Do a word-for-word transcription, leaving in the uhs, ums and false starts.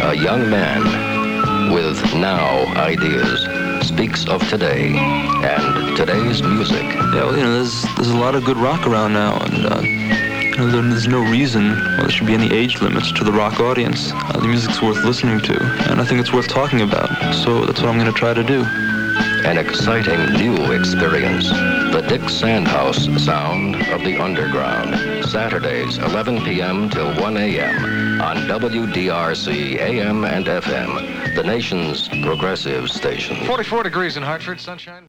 A young man with now ideas speaks of today and today's music. Yeah, well, you know, there's there's a lot of good rock around now, and uh, you know, there, there's no reason why there should be any age limits to the rock audience. Uh, the music's worth listening to, and I think it's worth talking about. So that's what I'm going to try to do. An exciting new experience. The Dick Sandhouse sound of the underground. Saturdays, eleven p.m. till one a.m. on W D R C A M and F M, the nation's progressive station. forty-four degrees in Hartford, sunshine.